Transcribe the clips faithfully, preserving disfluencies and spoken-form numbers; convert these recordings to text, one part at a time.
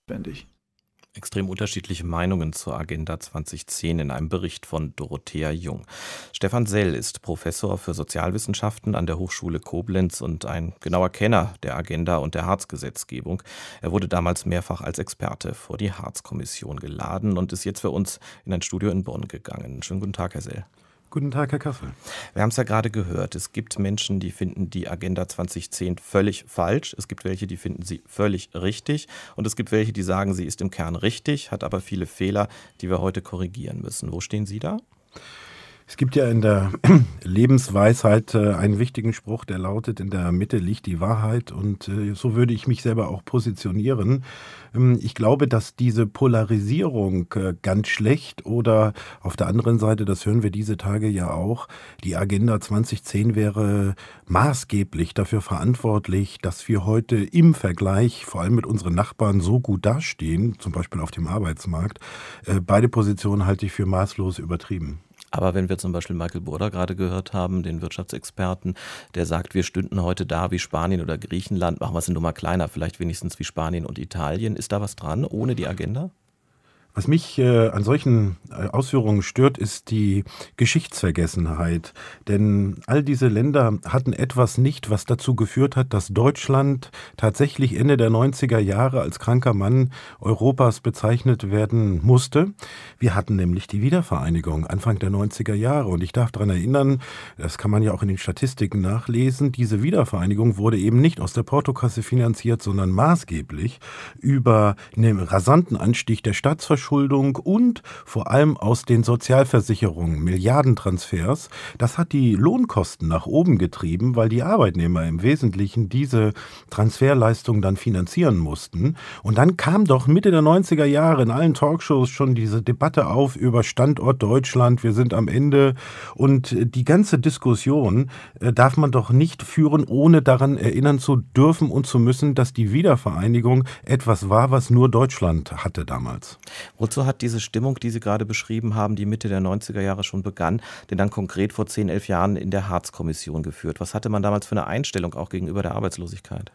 notwendig. Extrem unterschiedliche Meinungen zur Agenda zwanzig zehn in einem Bericht von Dorothea Jung. Stefan Sell ist Professor für Sozialwissenschaften an der Hochschule Koblenz und ein genauer Kenner der Agenda und der Hartz-Gesetzgebung. Er wurde damals mehrfach als Experte vor die Hartz-Kommission geladen und ist jetzt für uns in ein Studio in Bonn gegangen. Schönen guten Tag, Herr Sell. Guten Tag, Herr Kassel. Wir haben es ja gerade gehört, es gibt Menschen, die finden die Agenda zwanzig zehn völlig falsch. Es gibt welche, die finden sie völlig richtig. Und es gibt welche, die sagen, sie ist im Kern richtig, hat aber viele Fehler, die wir heute korrigieren müssen. Wo stehen Sie da? Es gibt ja in der Lebensweisheit äh, einen wichtigen Spruch, der lautet, in der Mitte liegt die Wahrheit, und äh, so würde ich mich selber auch positionieren. Ähm, ich glaube, dass diese Polarisierung äh, ganz schlecht oder auf der anderen Seite, das hören wir diese Tage ja auch, die Agenda zwanzig zehn wäre maßgeblich dafür verantwortlich, dass wir heute im Vergleich, vor allem mit unseren Nachbarn, so gut dastehen, zum Beispiel auf dem Arbeitsmarkt. Äh, beide Positionen halte ich für maßlos übertrieben. Aber wenn wir zum Beispiel Michael Burda gerade gehört haben, den Wirtschaftsexperten, der sagt, wir stünden heute da wie Spanien oder Griechenland, machen wir es eine Nummer kleiner, vielleicht wenigstens wie Spanien und Italien. Ist da was dran ohne die Agenda? Was mich äh, an solchen äh, Ausführungen stört, ist die Geschichtsvergessenheit. Denn all diese Länder hatten etwas nicht, was dazu geführt hat, dass Deutschland tatsächlich Ende der neunziger Jahre als kranker Mann Europas bezeichnet werden musste. Wir hatten nämlich die Wiedervereinigung Anfang der neunziger Jahre. Und ich darf daran erinnern, das kann man ja auch in den Statistiken nachlesen, diese Wiedervereinigung wurde eben nicht aus der Portokasse finanziert, sondern maßgeblich über einen rasanten Anstieg der Staatsverschuldung und vor allem aus den Sozialversicherungen, Milliardentransfers. Das hat die Lohnkosten nach oben getrieben, weil die Arbeitnehmer im Wesentlichen diese Transferleistungen dann finanzieren mussten. Und dann kam doch Mitte der neunziger Jahre in allen Talkshows schon diese Debatte auf über Standort Deutschland, wir sind am Ende. Und die ganze Diskussion äh, darf man doch nicht führen, ohne daran erinnern zu dürfen und zu müssen, dass die Wiedervereinigung etwas war, was nur Deutschland hatte damals. Wozu hat diese Stimmung, die Sie gerade beschrieben haben, die Mitte der neunziger Jahre schon begann, denn dann konkret vor zehn, elf Jahren in der Hartz-Kommission geführt? Was hatte man damals für eine Einstellung auch gegenüber der Arbeitslosigkeit?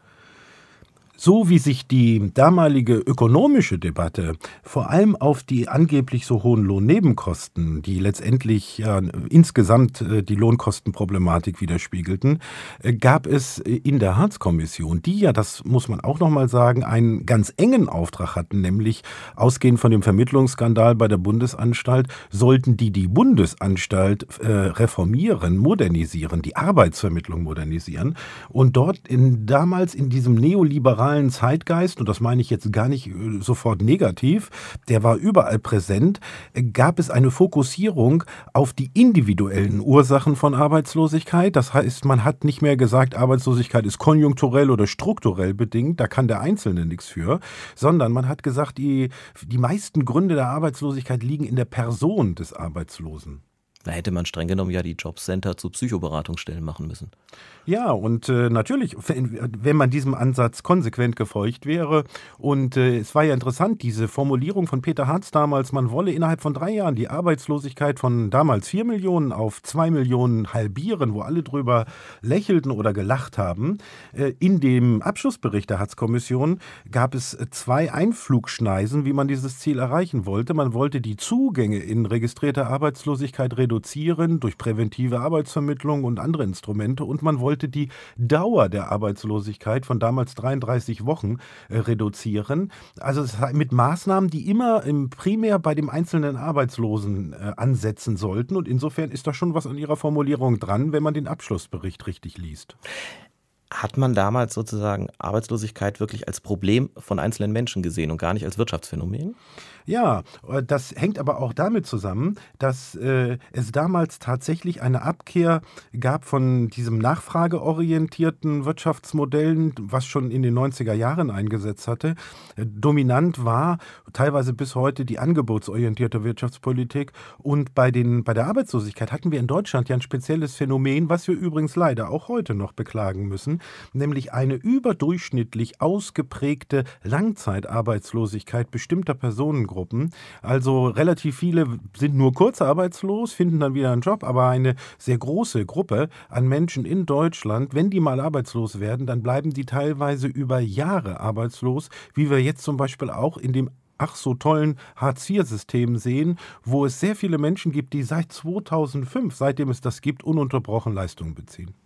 So wie sich die damalige ökonomische Debatte vor allem auf die angeblich so hohen Lohnnebenkosten, die letztendlich äh, insgesamt äh, die Lohnkostenproblematik widerspiegelten, äh, gab es in der Hartz-Kommission, die ja, das muss man auch nochmal sagen, einen ganz engen Auftrag hatten, nämlich ausgehend von dem Vermittlungsskandal bei der Bundesanstalt, sollten die die Bundesanstalt äh, reformieren, modernisieren, die Arbeitsvermittlung modernisieren. Und dort in, damals in diesem neoliberalen Zeitgeist, und das meine ich jetzt gar nicht sofort negativ, der war überall präsent, gab es eine Fokussierung auf die individuellen Ursachen von Arbeitslosigkeit. Das heißt, man hat nicht mehr gesagt, Arbeitslosigkeit ist konjunkturell oder strukturell bedingt, da kann der Einzelne nichts für, sondern man hat gesagt, die, die meisten Gründe der Arbeitslosigkeit liegen in der Person des Arbeitslosen. Da hätte man streng genommen ja die Jobcenter zu Psychoberatungsstellen machen müssen. Ja, und äh, natürlich, wenn man diesem Ansatz konsequent gefolgt wäre. Und äh, es war ja interessant, diese Formulierung von Peter Hartz damals, man wolle innerhalb von drei Jahren die Arbeitslosigkeit von damals vier Millionen auf zwei Millionen halbieren, wo alle drüber lächelten oder gelacht haben. Äh, in dem Abschlussbericht der Hartz-Kommission gab es zwei Einflugschneisen, wie man dieses Ziel erreichen wollte. Man wollte die Zugänge in registrierte Arbeitslosigkeit reduzieren durch präventive Arbeitsvermittlung und andere Instrumente, und man wollte die Dauer der Arbeitslosigkeit von damals dreiunddreißig Wochen äh, reduzieren. Also es, mit Maßnahmen, die immer im, primär bei dem einzelnen Arbeitslosen äh, ansetzen sollten. Und insofern ist da schon was an ihrer Formulierung dran, wenn man den Abschlussbericht richtig liest. Hat man damals sozusagen Arbeitslosigkeit wirklich als Problem von einzelnen Menschen gesehen und gar nicht als Wirtschaftsphänomen? Ja, das hängt aber auch damit zusammen, dass äh, es damals tatsächlich eine Abkehr gab von diesem nachfrageorientierten Wirtschaftsmodellen, was schon in den neunziger Jahren eingesetzt hatte. Äh, dominant war teilweise bis heute die angebotsorientierte Wirtschaftspolitik. Und bei, den, bei der Arbeitslosigkeit hatten wir in Deutschland ja ein spezielles Phänomen, was wir übrigens leider auch heute noch beklagen müssen. nämlich eine überdurchschnittlich ausgeprägte Langzeitarbeitslosigkeit bestimmter Personengruppen. Also relativ viele sind nur kurz arbeitslos, finden dann wieder einen Job, aber eine sehr große Gruppe an Menschen in Deutschland, wenn die mal arbeitslos werden, dann bleiben die teilweise über Jahre arbeitslos, wie wir jetzt zum Beispiel auch in dem ach so tollen Hartz-vier-System sehen, wo es sehr viele Menschen gibt, die seit zweitausendfünf, seitdem es das gibt, ununterbrochen Leistungen beziehen.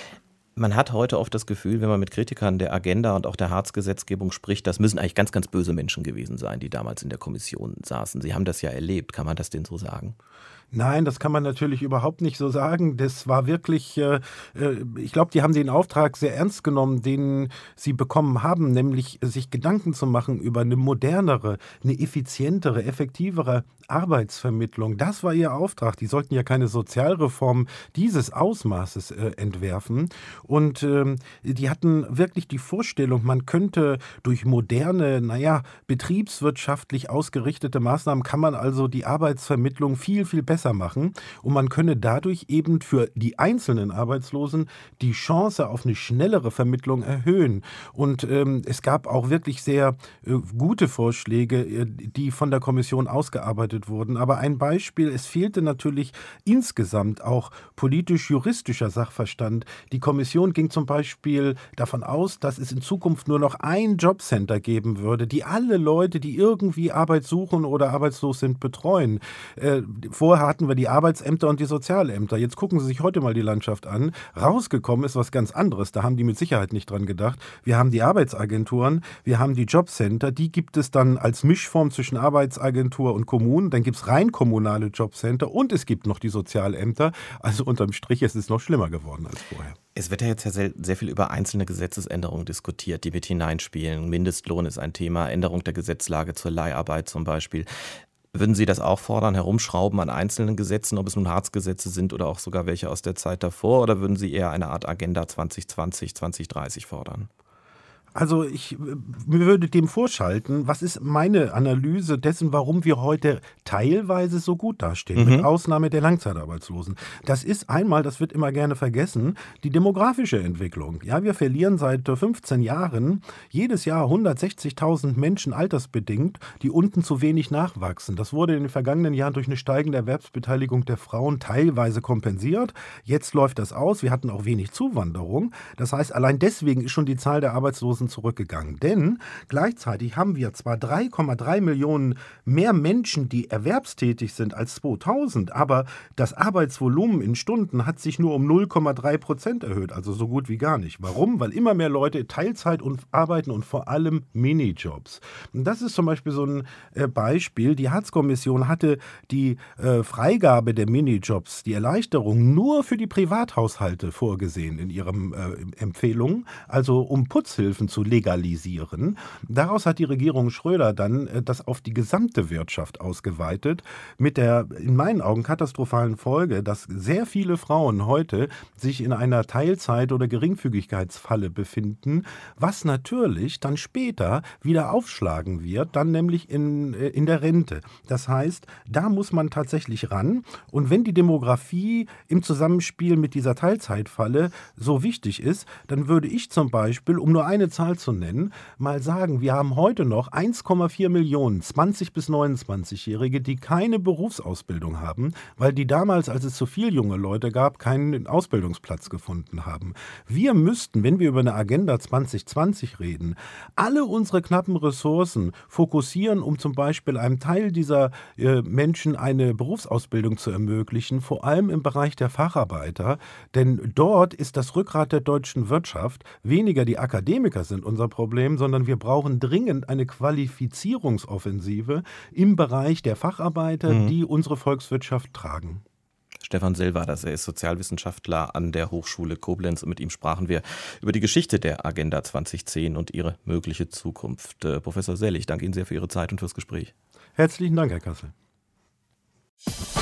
Man hat heute oft das Gefühl, wenn man mit Kritikern der Agenda und auch der Hartz-Gesetzgebung spricht, das müssen eigentlich ganz, ganz böse Menschen gewesen sein, die damals in der Kommission saßen. Sie haben das ja erlebt. Kann man das denn so sagen? Nein, das kann man natürlich überhaupt nicht so sagen. Das war wirklich, äh, ich glaube, die haben den Auftrag sehr ernst genommen, den sie bekommen haben, nämlich sich Gedanken zu machen über eine modernere, eine effizientere, effektivere Arbeitsvermittlung. Das war ihr Auftrag. Die sollten ja keine Sozialreform dieses Ausmaßes äh, entwerfen. Und ähm, die hatten wirklich die Vorstellung, man könnte durch moderne, naja, betriebswirtschaftlich ausgerichtete Maßnahmen, kann man also die Arbeitsvermittlung viel, viel besser machen und man könne dadurch eben für die einzelnen Arbeitslosen die Chance auf eine schnellere Vermittlung erhöhen. Und ähm, es gab auch wirklich sehr äh, gute Vorschläge, äh, die von der Kommission ausgearbeitet wurden. Aber ein Beispiel, es fehlte natürlich insgesamt auch politisch-juristischer Sachverstand. Die Kommission ging zum Beispiel davon aus, dass es in Zukunft nur noch ein Jobcenter geben würde, die alle Leute, die irgendwie Arbeit suchen oder arbeitslos sind, betreuen. Äh, vorher hatten wir die Arbeitsämter und die Sozialämter. Jetzt gucken Sie sich heute mal die Landschaft an. Rausgekommen ist was ganz anderes. Da haben die mit Sicherheit nicht dran gedacht. Wir haben die Arbeitsagenturen, wir haben die Jobcenter. Die gibt es dann als Mischform zwischen Arbeitsagentur und Kommunen. Dann gibt es rein kommunale Jobcenter und es gibt noch die Sozialämter. Also unterm Strich ist es noch schlimmer geworden als vorher. Es wird ja jetzt ja sehr, sehr viel über einzelne Gesetzesänderungen diskutiert, die mit hineinspielen. Mindestlohn ist ein Thema, Änderung der Gesetzlage zur Leiharbeit zum Beispiel. Würden Sie das auch fordern, herumschrauben an einzelnen Gesetzen, ob es nun Hartz-Gesetze sind oder auch sogar welche aus der Zeit davor? Oder würden Sie eher eine Art Agenda zwanzig zwanzig, zwanzig dreißig fordern? Also ich würde dem vorschalten, was ist meine Analyse dessen, warum wir heute teilweise so gut dastehen, mhm. mit Ausnahme der Langzeitarbeitslosen. Das ist einmal, das wird immer gerne vergessen, die demografische Entwicklung. Ja, wir verlieren seit fünfzehn Jahren jedes Jahr hundertsechzigtausend Menschen altersbedingt, die unten zu wenig nachwachsen. Das wurde in den vergangenen Jahren durch eine steigende Erwerbsbeteiligung der Frauen teilweise kompensiert. Jetzt läuft das aus. Wir hatten auch wenig Zuwanderung. Das heißt, allein deswegen ist schon die Zahl der Arbeitslosen zurückgegangen. Denn gleichzeitig haben wir zwar drei Komma drei Millionen mehr Menschen, die erwerbstätig sind als zweitausend, aber das Arbeitsvolumen in Stunden hat sich nur um null Komma drei Prozent erhöht, also so gut wie gar nicht. Warum? Weil immer mehr Leute Teilzeit und arbeiten und vor allem Minijobs. Und das ist zum Beispiel so ein äh, Beispiel. Die Hartz-Kommission hatte die äh, Freigabe der Minijobs, die Erleichterung nur für die Privathaushalte vorgesehen in ihren äh, Empfehlungen, also um Putzhilfen zu legalisieren. Daraus hat die Regierung Schröder dann äh, das auf die gesamte Wirtschaft ausgeweitet, mit der in meinen Augen katastrophalen Folge, dass sehr viele Frauen heute sich in einer Teilzeit- oder Geringfügigkeitsfalle befinden, was natürlich dann später wieder aufschlagen wird, dann nämlich in, äh, in der Rente. Das heißt, da muss man tatsächlich ran. Und wenn die Demografie im Zusammenspiel mit dieser Teilzeitfalle so wichtig ist, dann würde ich zum Beispiel, um nur eine Zahl zu nennen, mal sagen, wir haben heute noch eins Komma vier Millionen zwanzig- bis neunundzwanzigjährige, die keine Berufsausbildung haben, weil die damals, als es zu viel junge Leute gab, keinen Ausbildungsplatz gefunden haben. Wir müssten, wenn wir über eine Agenda zwanzig zwanzig reden, alle unsere knappen Ressourcen fokussieren, um zum Beispiel einem Teil dieser äh, Menschen eine Berufsausbildung zu ermöglichen, vor allem im Bereich der Facharbeiter, denn dort ist das Rückgrat der deutschen Wirtschaft. Weniger die Akademiker sind unser Problem, sondern wir brauchen dringend eine Qualifizierungsoffensive im Bereich der Facharbeiter, mhm. die unsere Volkswirtschaft tragen. Stefan Sell war das. Er ist Sozialwissenschaftler an der Hochschule Koblenz und mit ihm sprachen wir über die Geschichte der Agenda zwanzig zehn und ihre mögliche Zukunft. Äh, Professor Sell, ich danke Ihnen sehr für Ihre Zeit und fürs Gespräch. Herzlichen Dank, Herr Kassel.